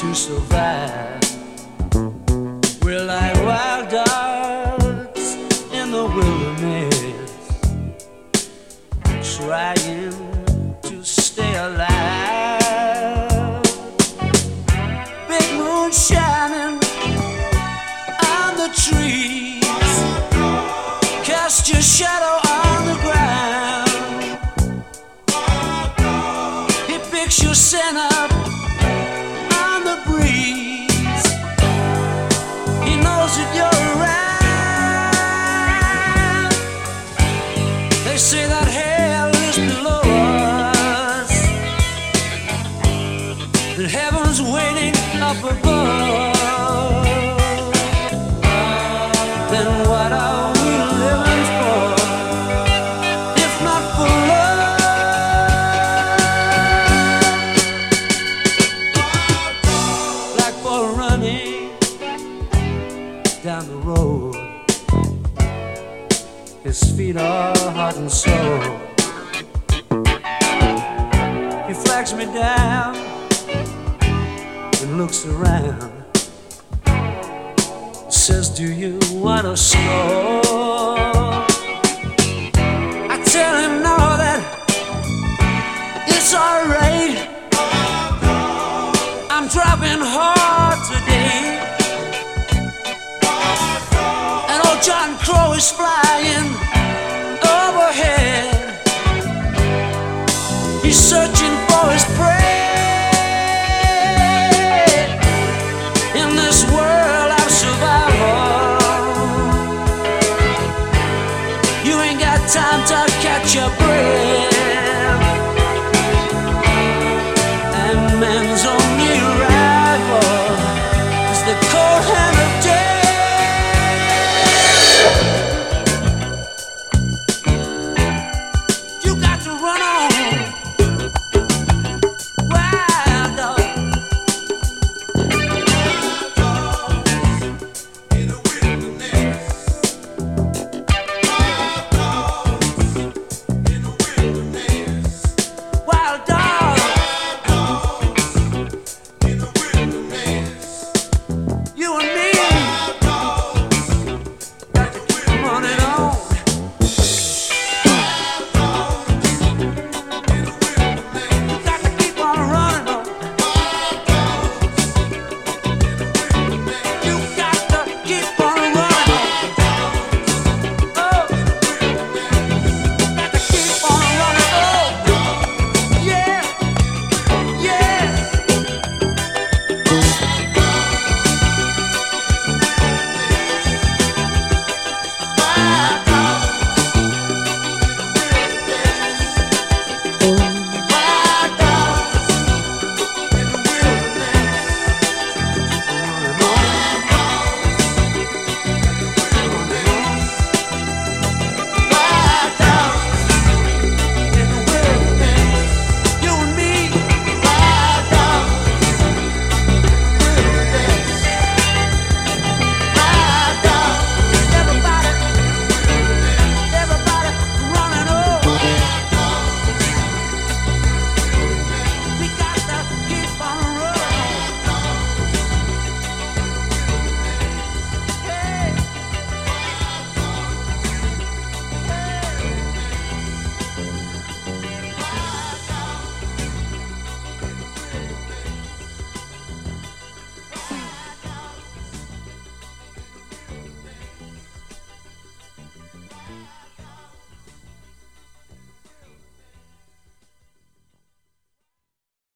to survive. We're like wild dogs in the wilderness, trying to stay alive. Big moon shining on the trees, cast your shadow on the ground. He picks your scent up on the breeze. He knows that you're around. They say that hell is below us, that heaven's waiting up above. Then what are we living for, if not for love? Black boy running down the road, his feet are hot and sore. He flags me down and looks around, says, do you want to score? I tell him no, that it's alright. I'm driving hard today, and old John Crow is flying overhead. He's searching for his prey in this world of survival. You ain't got time to catch your breath, and man's only